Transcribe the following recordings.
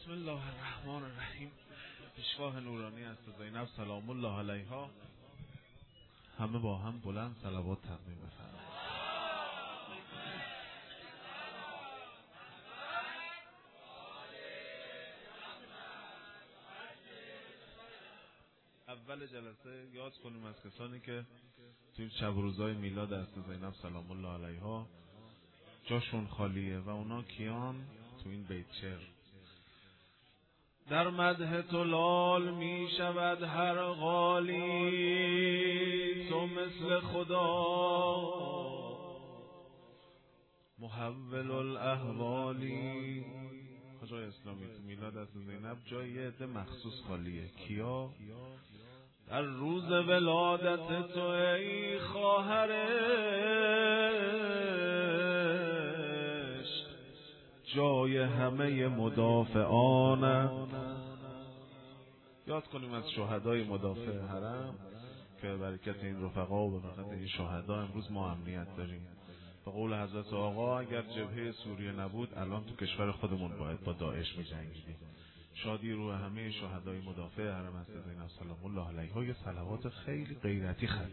بسم الله الرحمن الرحیم. پیشگاه نورانی از زینب سلام الله علیها. همه با هم بلند صلوات تقدیم بفرمایید. اول جلسه یاد کنیم از کسانی که توی شب و روزهای میلاد از زینب سلام الله علیها جاشون خالیه و اونا کیان تو این بیت شعر. در مدح تو لال می شود هر غالی، تو مثل خدا محول الاحوالی. کجای اسلامی تو میلاد از زینب جای عده مخصوص خالیه. کیا؟ در روز ولادت تو ای خواهر جای همه مدافعان. یاد کنیم از شهدای مدافع حرم که برکت این رفقا و برکت این شهدا امروز ما امنیت داریم. به قول حضرت آقا اگر جبهه سوریه نبود الان تو کشور خودمون باید با داعش می‌جنگیدیم. شادی روح همه شهدای مدافع حرم از زینب سلام الله علیها. یه صلوات خیلی غیرتی خواهد.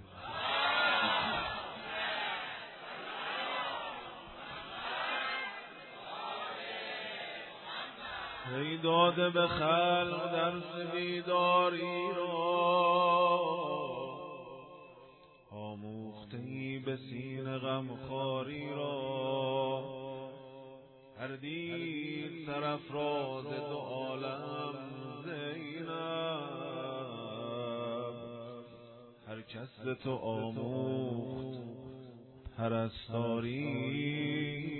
ای داده به خلق درس بیداری را، آموخته ای به سینه غمخواری را. هر دید سرافراز دو عالم زینب، هر کس تو آموخت پرستاری.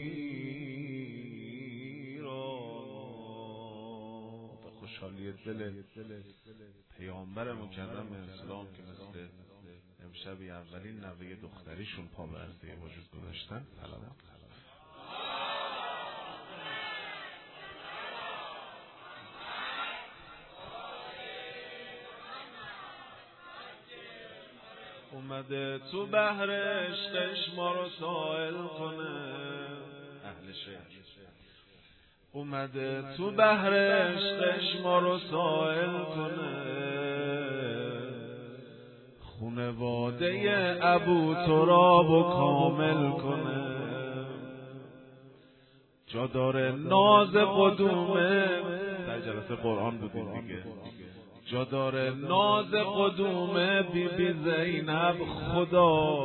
خوشحالی دل پیامبر مکرم اسلام که مثل امشبی اولین نوه دختریشون پا به عرصه وجود گذاشتن. سلام. اومده تو بحر عشقش ما رو سائل کنه. اهل شعر اومده تو بحر عشقش ما رو سائل کنه. خونواده ابو تراب و کامل کنه. جا داره ناز قدومه، در جلسه قرآن بودیم دیگه. جا داره ناز قدومه بی بی زینب خدا.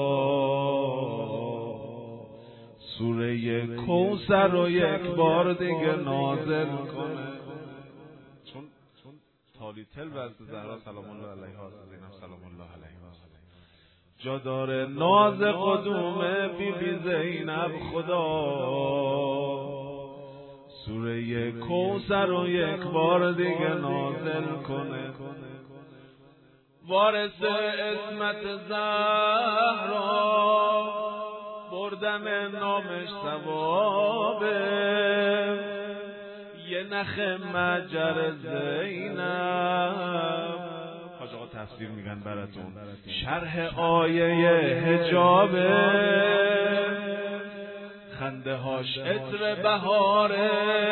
سوره کوثر رو یک بار دیگه نازل کنه. چون تالی تل و از زهرا سلام الله علیها زینب سلام الله علیها. جا داره ناز قدومه بی بی زینب خدا. سوره کوثر رو یک بار دیگه نازل کنه. وارث عصمت زهرا بردن نامش ثوابه. یه نخ مجر زینب. حاج آقا تفسیر میگن براتون. شرح آیه حجابه. خنده هاش عطر بهاره.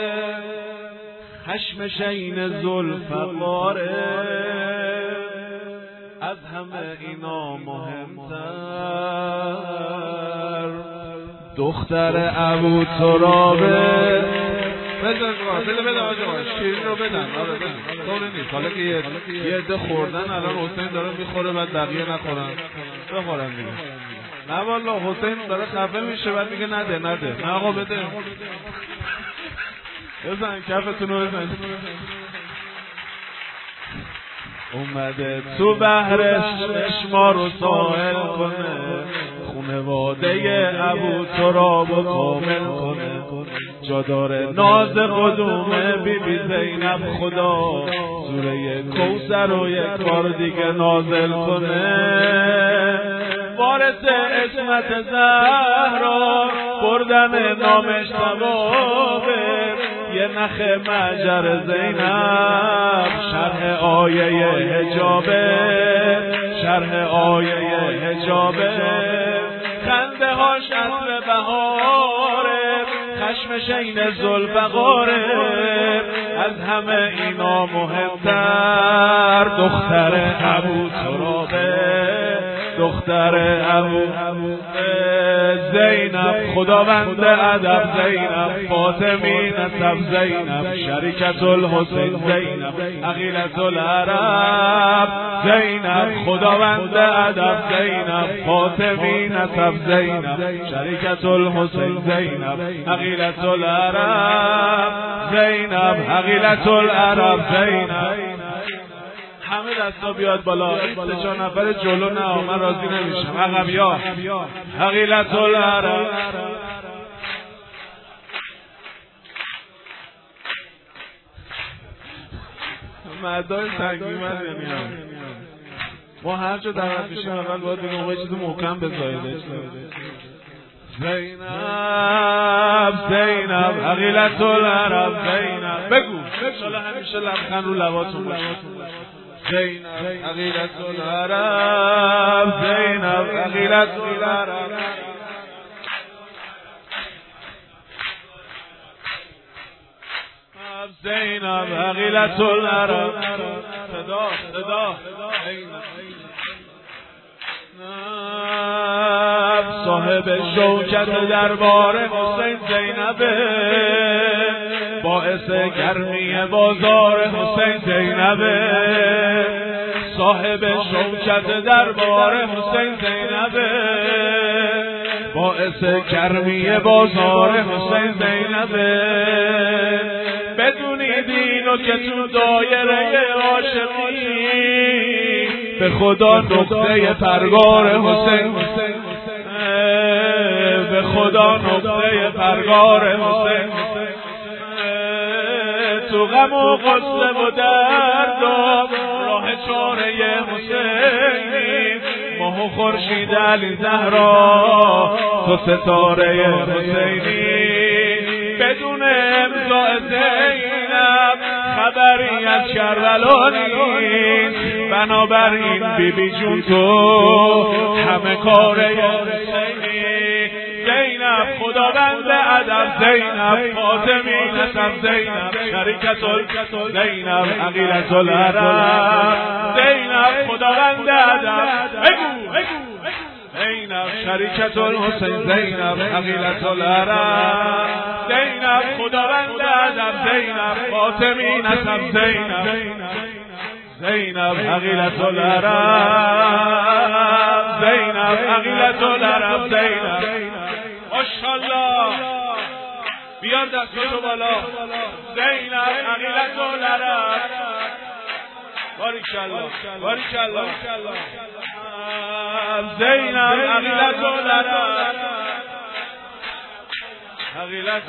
خشم شین ذوالفقاره. از همه اینا مهمتر دختر ابو ترابه. بده آجا شیرین رو بدن. آره بدن طوری نیست. حالا که یه عده خوردن الان حسین داره میخوره بعد بقیه نخورن. بخورن دیگه. نه والا حسین داره خفه میشه بعد میگه نده. نه آقا بده. بزن کفتون رو بزن. اومده تو بحرش ما رو سائل کنه. خونواده ابو تراب و کامل کنه. جا داره ناز قدومه بی بی زینب خدا. سوره کوثر رو یک بار دیگه نازل کنه. وارث عصمت زهرا بردن نامش ثوابه. یه نخ مجر زینب. شرح آیه حجابه. شرح آیه حجابه. خنده هاش عطر بهاره. خشم شین ذوالفقاره. از همه اینا مهمتر دختر ابو ترابه، دختر ابو زینب خداوند ادب زینب فاطمی نسب زینب شریکت الحسین زینب عقیلة العرب زینب خداوند ادب زینب فاطمی نسب زینب شریکت الحسین زینب عقیلة العرب زینب عقیلة العرب زینب. همه دستا بیاد بالا. این 3-4 نفر جلو نه من راضی نمیشم. عقبیا عقیلة العرب. مردای سنگی من یعنی ما هر جا دعوت میشیم اول باید بگیم موقع چیز محکم بذارید. زینب زینب عقیلة العرب زینب بگو انشالله همیشه لبخند رو لباتون باشه. زینب عقیلة العرب زینب عقیلة العرب زینب عقیلة العرب. صدا صدا صاحب شوکت دربار حسین زینبه باعث گرمی بازار حسین زینبه صاحب شوکت دربار حسین زینبه باعث گرمی بازار حسین زینبه بدونی دینو که تو دایره عاشقی به خدا نقطه پرگار حسین به خدا نقطه پرگار حسین تو غم و غصه و درد و راه چاره حسینی ماه و خورشید علی زهرا تو ستاره حسینی بدون امضاء زینب خبری از کربلا نیست بنابراین بی بی جون تو همه کاره حسینی زینب خداوند ادب زینب فاطمی نسب زینب شریکت زینب عقیلة العرب زینب خداوند ادب بگو زینب شریکت الحسین زینب عقیلة العرب زینب خداوند ادب زینب فاطمی نسب زینب زینب عقیلة العرب زینب عقیلة العرب زینب. ماشاءالله بیار دستاتو بالا. زینب عقیلة العرب باریکالله باریکالله زینب عقیلة العرب عقیلة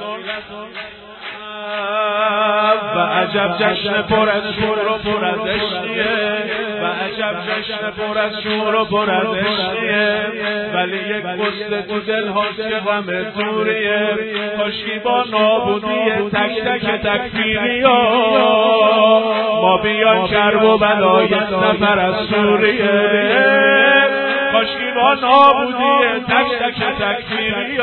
و عجب جشن پر از شور و پر از عشقیه و عجب جشن پر از شور و پر از عشقیه ولی یک غصه تو دل هاست که غم دوریه کاشکی با نابودی تک تک تکفیری ما بیان کرب و بلای سفر از سوریه کاشکی با نابودی تک تک تکفیری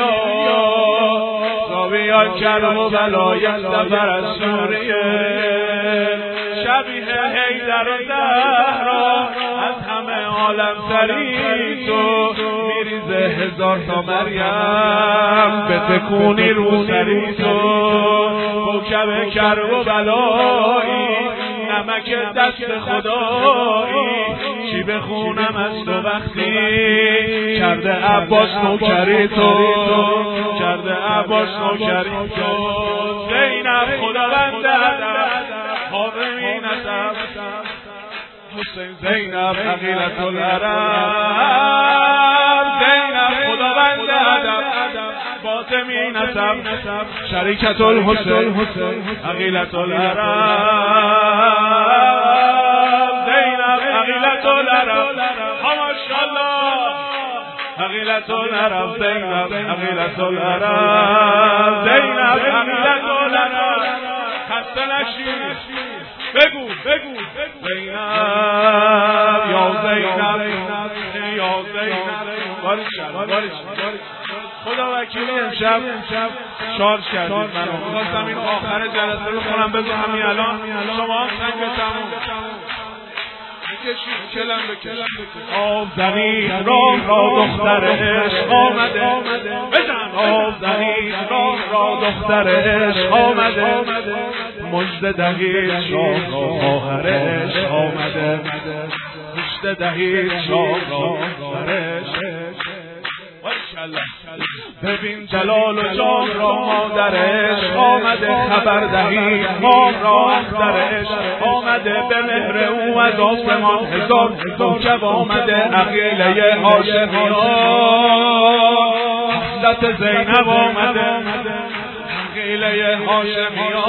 بیان کرب و بلای سفر از سوریه شبیه حیدر و زهرا از همه عالم سری تو میریزه 1000 تا مریم به تکونی رو سری تو کوکب کرب و بلایی نمک دست خدایی چی بخونم از تو وقتی کرده عباس نوکری تو کرده عباس نوکری تو زینب خداوند ادب فاطمی نسب حسین زینب عقیلة العرب زینب خداوند ادب فاطمی نسب شریکت الحسین عقیلة العرب زینب عقیلة العرب. ماشاءالله عقیلة العرب زینب عقیلة العرب زینب عقیلة العرب. خسته نشید بگو زینب یا زینب یا زینب. خدا وکیلی امشب شارژ کردید منو. می‌خواستم این آخر جلسه رو بخونم بذار همین الان شما هم سنگ تموم آب زنید را دختر عشق آمده آب زنید را دختر عشق آمده مژده دهید شاه را خواهر عشق آمده مژده دهید شاه را خواهر عشق. ببین جلال و جان را مادر عشق آمده خبر دهید مام را اختر عشق آمده به مهر او از آسمان هزار کوکب آمده عقیله هاشمیان حضرت زینب آمده عقیله هاشمیان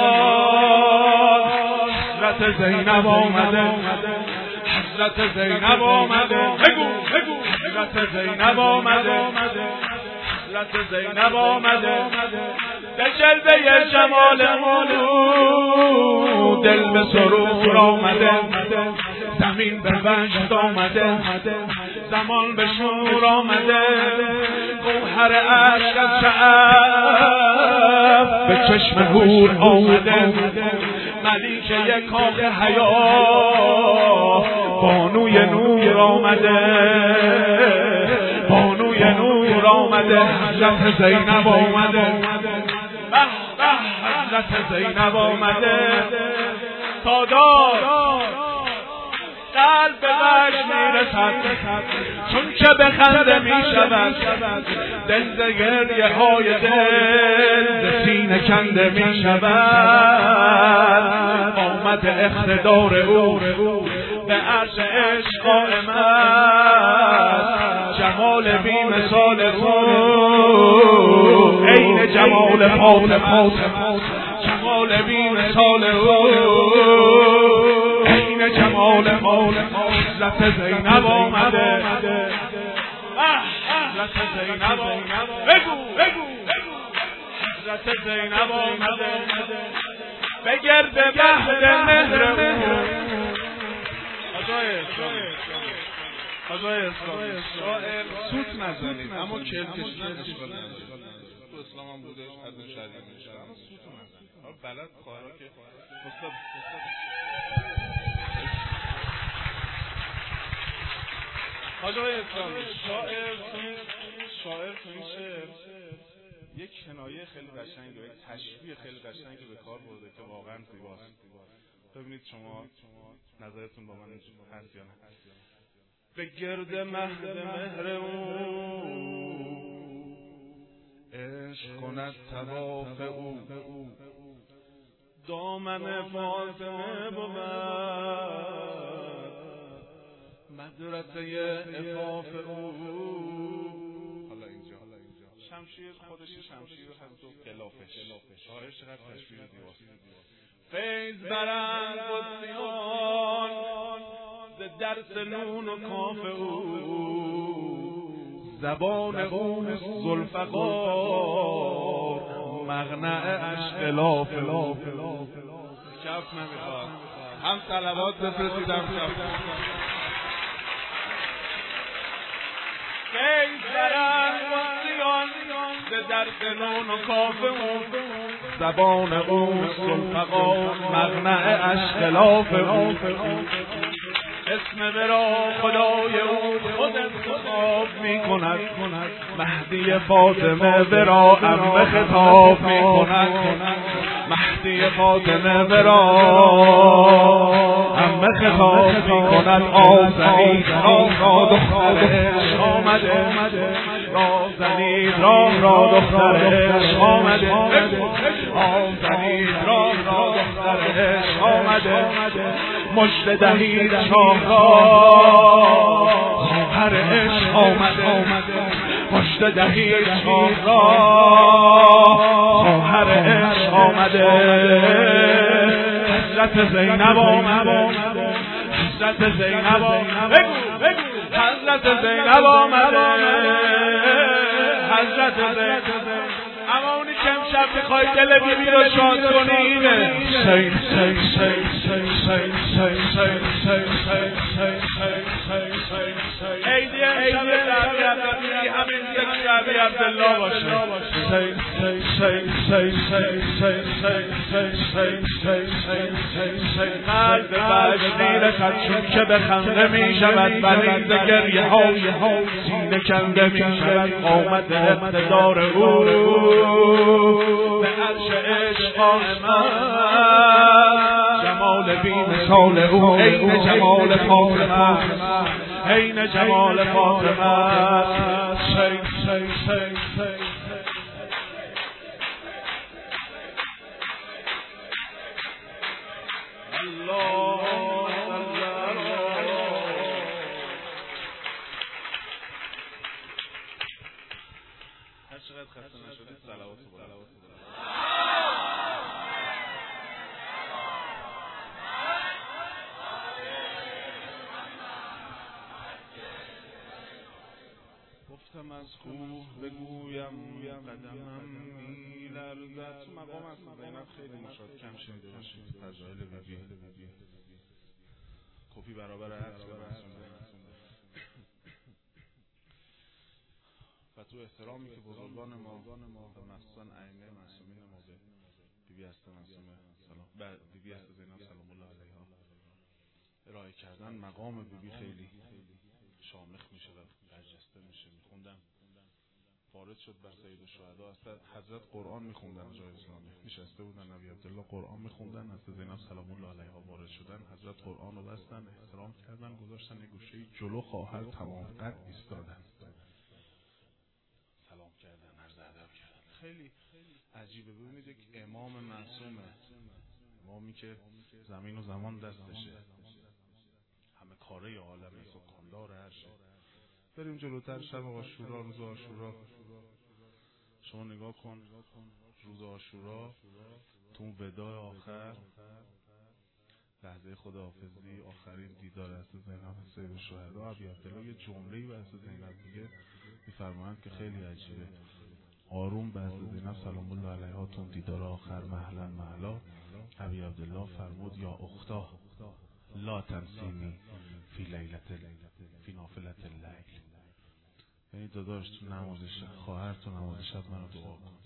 حضرت زینب آمده حضرت زینب آمده بگو حضرت زینب آمده حضرت زینب آمده به جلوه جمال او دل به سرور آمده زمین به وجد آمده زمان به شور آمده گوهر عشق از شعف به چشم حور آمده ملیکه کاخ حیا بانوی نور آمده بانوی نور آمده حضرت زینب آمده حضرت زینب آمده سادات قلب به وجد میرسد چون که به خنده میشود دل ز گریه های دل ز سینه کنده میشود آمد اقتدار او به عرش عشق قائم است جمال بی مثال او عین جمال فاطمه جمال بی مثال او عین جمال حضرت زینب آمده حضرت زینب آمده بگو حضرت زینب آمده به گرد بحر مهر خدای اسلامی شاعر سوت نزنید اما کلکشی اشکال نداره تو اسلام هم بودش از این شریف میشه اما سوت نزنید بلد خواهرها که خدای اسلامی شاعر تو این شعر یک کنایه خیلی قشنگه و یک تشبیه خیلی قشنگی به کار برده که واقعا زیباست. ببینید شما نظرتون با من هست یا نه. به گرد مهر او عشق کند طواف او دامن فاطمه بود مدرسه عفاف او. حالا اینجا شمشیر خودش شمشیر هست و خلافش شاعر چقدر تشبیه زیباست. فیض برند قدسیان ز درس نون و کاف او زبان او ذوالفقار مغنع اشغلاف کف نمیخواد هم صلوات بفرستیدم کف فیض برند قدسیان ز درس نون و کاف او زبان او ذوالفقار مغنع اشغلاف او اسم برا خدای او خود انتخاب می کند مهدی فاطمه برا عمه خطاب می کند مهدی فاطمه برا عمه خطاب می کند آزنید را دختر عشق آمده آزنید را دختر عشق آمده آزنید را دختر عشق آمده مژده دهید شاه را خواهر عشق آمده مژده دهید شاه را خواهر عشق آمده حضرت زینب آمده حضرت زینب آمده حضرت زینب آمده حضرت زینب. اما اونی که امشب میخوای دل بیبی رو شاد کنی اینه عیدی امشب تربیت همین یک علی عبدالله باشه. قلب بشیر خدشون که به خنده می شود، بریز گریه های سینه کنده می شود. آمد اقتدار او به عرش عشق قائمت، جمال بی مثال او عین جمال فاطمه، عین جمال فاطمه. هر چقدر خسته نشدید صلوات بالا. گفتم از کوه بگویم قدمم میلرزد. تو مقام از زینب خیلی مشاهده کم شنیده باشید. فضایل بیبی کپی برابر عصر و تو احترامی که بزرگان ما و مخصوصا ائمه معصومین ما به بیبی هسته معصومه سلام بیبی هسته زینب سلام الله علیها ارائه کردن، مقام بیبی خیلی شامخ میشه و برجسته میشه. میخوندم وارد شد بر سید الشهدا، اصلا حضرت قرآن میخوندن جای اسلامی نشسته بودن، نبی عبدالله قرآن میخوندن، حضرت زینب سلام الله علیها وارد شدن، حضرت قرآن رو بستن، احترام کردن، گذاشتن یه گوشه جلو خواهر تمام قد ایستادن، سلام کردن، عرض ادب کردن. خیلی عجیبه. ببینید یک امام معصومه، امامی که زمین و زمان دستشه، همه کاره عالمه، سکاندار عرشه. بریم جلوتر. شب عاشورا، روز عاشورا، شما نگاه کن روز عاشورا تو وداع آخر، لحظه خداحافظی، آخرین دیدار از زینب سید الشهدا، ابی عبدالله یه جمله‌ای به زینب میگه، میفرمایند که خیلی عجیبه. آروم به زینب سلام الله علیها تو دیدار آخر محلا محلا، ابی عبدالله فرمود یا اختا لا تنسینی فی نافلة اللیل. یعنی داداش تو نماز شب، خواهر تو نماز شب منو دعا کن.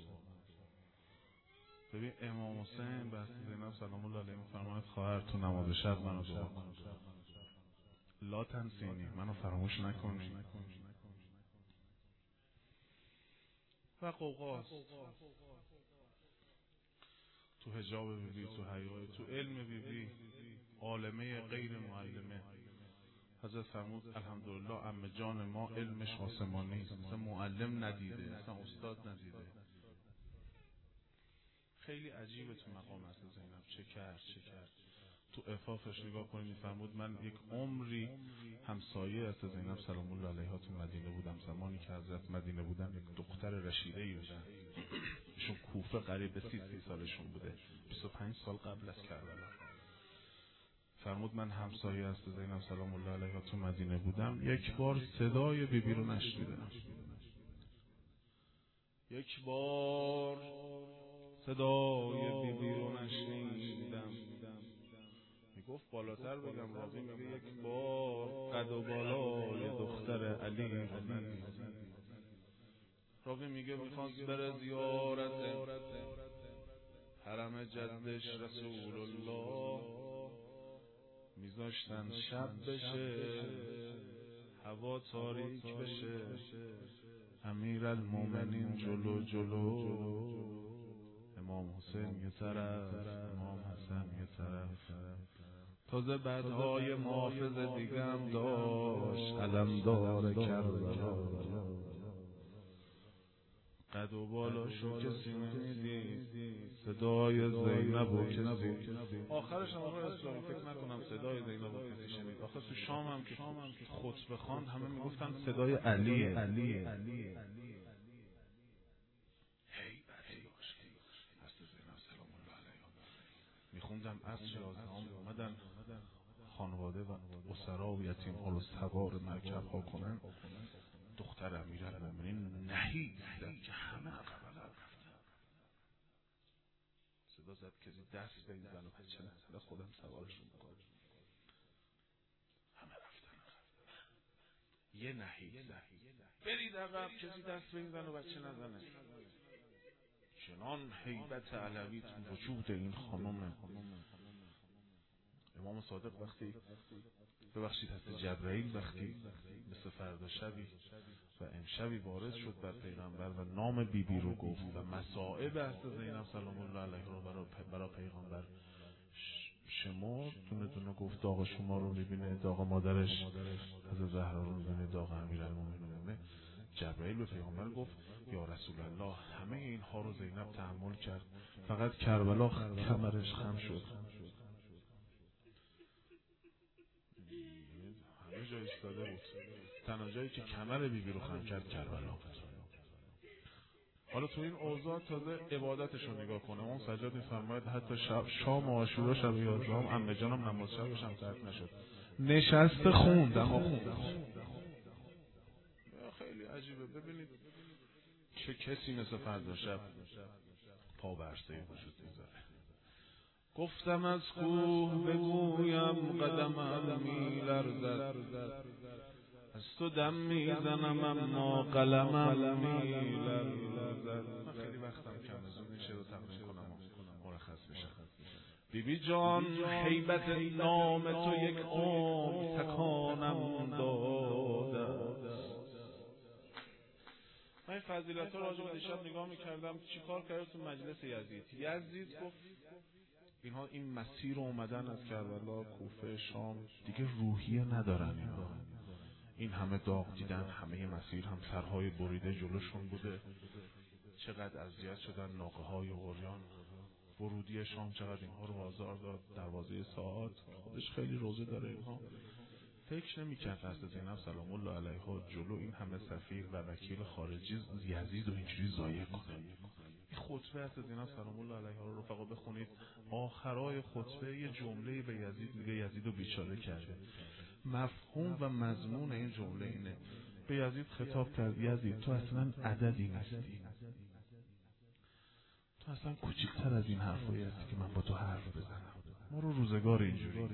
ببین امام حسین به زینب سلام الله علیه فرمود خواهر تو نماز شب منو دعا کن، لا تنسینی، منو فراموش نکنی. و قوقاز تو حجاب بیبی، تو حیای، تو علم بیبی، عالمه غیر معلمه. حضرت فرمود الحمدلله عمه جان ما علمش آسمانی، اصلا معلم ندیده، اصلا استاد ندیده. خیلی عجیبه تو مقام از زینب چه کرد. تو عفافش نگاه کنید، فرمود من یک عمری همسایه از زینب سلام الله علیها تو مدینه بودم. زمانی که حضرت مدینه بودن یک دختر رشیده‌ای بودن، ایشون کوفه قریب 30 سالشون بوده، 25 سال قبل از کربلا. فرمود من همسایه از زینب سلام الله علیها تو مدینه بودم، یک بار صدای بیبی رو نشنیدم، یک بار صدای بیبی رو نشنیدم. میگفت بالاتر بگم، راوی میگه یک بار قد و بالای دختر علی رو ندیدم. راوی میگه میخواست بره زیارت حرم جدش رسول الله، میذاشتن شب بشه، هوا تاریک بشه، امیرالمومنین جلو، امام حسین یه طرف، امام حسن یه طرف. تازه بعدهای محافظ دیگه هم داشت، علمدار کربلا، قد و بالاشو کسی نمیدید، صدای زینبو کسی، آخرش هم آقای اسلامی فکر نکنم صدای زینبو کسی شنید. آخر تو شام هم که خطبه خواند همه میگفتن صدای علیه. میخوندم از شیازهام اومدن خانواده و اسرا و یتیم ها رو سوار مرکب ها کنن، دختر امیرالمومنین نهیدن که همه عقب رفتن. صدا زد کسی دست به این زن و بچه نزده، خودم سوارشون بکنم. همه رفتن. یه نهید برید عقب، کسی دست به این زن و بچه نزنه. چنان هیبت علوی تو وجود این خانم. امام صادق وقتی ببخشید حضرت جبرئیل وقتی مثل فردا شبی و امشبی وارد شد بر پیغمبر و نام بیبی رو گفت و مصائب حضرت زینب سلام الله علیها رو برای پیغمبر شما دونه گفت داغ شما رو میبینه، داغ مادرش حضرت زهرا رو میبینه، داغ امیرالمومنین. جبرئیل به پیغمبر گفت یا رسول الله همه اینها رو زینب تحمل کرد، فقط کربلا کمرش خم شد. همه جا ایستاده بود، تنها جایی که کمر بیبی رو خم کرد کربلا بود. حالا تو این اوضاع تازه عبادتش رو نگاه کنه. اون سجاد میفرماید حتی شام و عاشورا شب 11 عمه جانم نماز شبش هم ترک نشد، نشسته خوند. اما خیلی عجیبه. ببینید چه کسی مثل فردا شب پا به عرصه وجود میذاره. گفتم از کوه بگویم قدمم میلرزد، از تو دم میزنم اما قلمم میلرزد. من خیلی وقتم کم، زود میشه رو تقدیم کنم و مرخص بشم. بیبی جان هیبت نام تو یک عمر تکانم داده. من این فضیلت ها راجع به دیشب نگاه میکردم چی کار کرد تو مجلس یزید گفت اینها این مسیر رو اومدن از کربلا، کوفه، شام، دیگه روحیه ندارن. این همه داغ دیدن، همه مسیر هم سرهای بریده جلوشون بوده، چقدر اذیت شدن، ناقه های عریان. ورودی شام چقدر اینها رو آزار داد، دروازه ساعات خودش خیلی روزه داره. اینها فکر نمی‌کرد حضرت زینب سلام الله علیها جلو این همه سفیر و وکیل خارجی یزید رو اینجوری ضایع کنه. این خطبه حضرت زینب سلام الله علیها رو رفقا بخونید، آخرای خطبه یه جمله به یزید میگه یزید رو بیچاره کرده. مفهوم و مضمون این جمله اینه، به یزید خطاب کرد یزید تو اصلا عددی نیستی، تو اصلا کوچکتر از این حرفایی هستی که من با تو حرف بزنم. ما رو روزگار اینجوری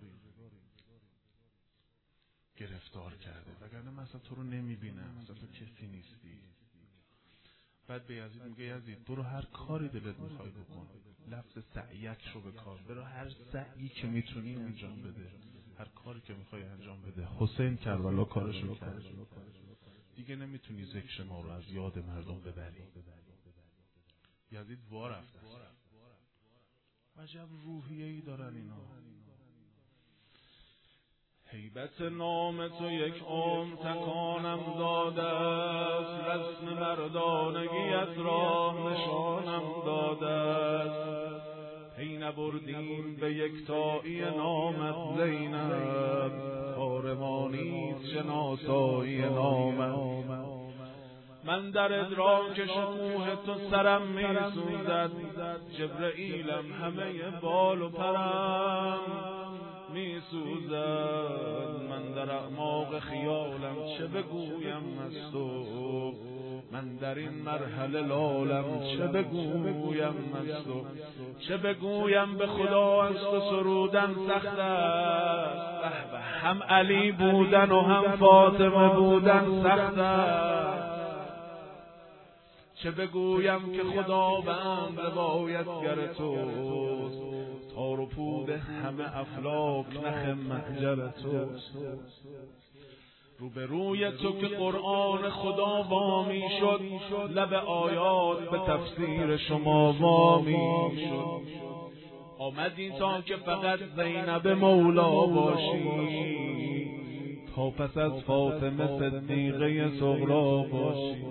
گرفتار کرده، وگرنه من اصلا تو رو نمیبینم، اصلا تو کسی نیستی. بعد به یزید میگه یزید برو هر کاری دلت میخوای بکن، لفظ سعیک رو به کار، برو هر سعی که میتونی انجام بده، هر کاری که میخوای انجام بده. حسین کربلا کارشو کرد، دیگه نمیتونی ذکر ما رو از یاد مردم ببری. یزید وا رفت. عجب روحیه‌ای دارن اینا. هیبت نام تو یک عمر تکانم داده است، رسم مردانگیت را نشانم داده است. پی نبردیم به یکتایی نامت زینب، کار ما نیست شناسایی نامت. من در ادراک شکوه تو سرم میسوزد، جبرئیلم همه بال و پرم میسوزد. من در اعماق خیالم چه بگویم از تو، من در این مرحله لالم چه بگویم از تو. چه بگویم به خدا از تو سرودن سخت است، هم علی بودن و هم فاطمه بودن سخت است. چه بگویم که خداوند روایتگر توست، تار و پود همه افلاک نخ محجر توست. روبروی تو که قرآن خدا وامی شد، لب آیات به تفسیر شما وامی شد. آمدی تا که فقط زینب مولا باشی، تا پس از فاطمه صدیقه صغرا باشی.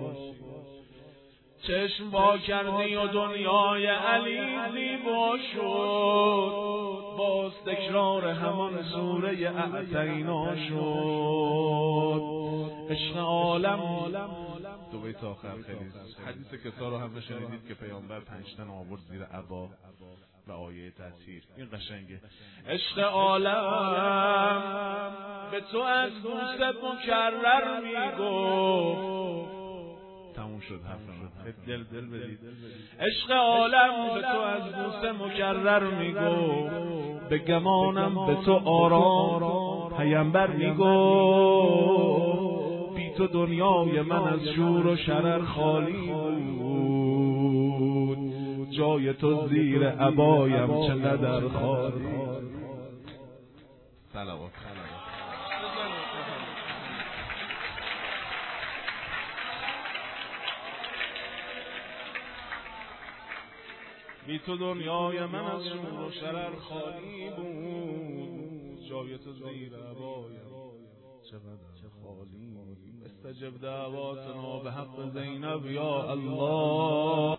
چشم وا کردی و دنیای علی زیبا شد، باز تکرار همان سوره اعطینا شد. عشق عالم دو بیت آخر خیلی حدیث کسا رو هم شنیدید که پیامبر 5 تن آورد زیر عبا و آیه تطهیر. این قشنگه. عشق عالم به تو از دوست مکرر میگفت. تموم شد حرفم. دل بدید. عشق عالم به تو از دوست مکرر میگو، به گمانم به تو آرام پیامبر میگو. بی بی تو دنیای من از شور و شرر خالی بود، جای تو زیر عبایم چقدر خالی. صلوات. بی تو دنیای من از شور و شرر خالی بود، جای تو زیر عبایم چقدر خالی. استجب دعواتنا به حق زینب یا الله.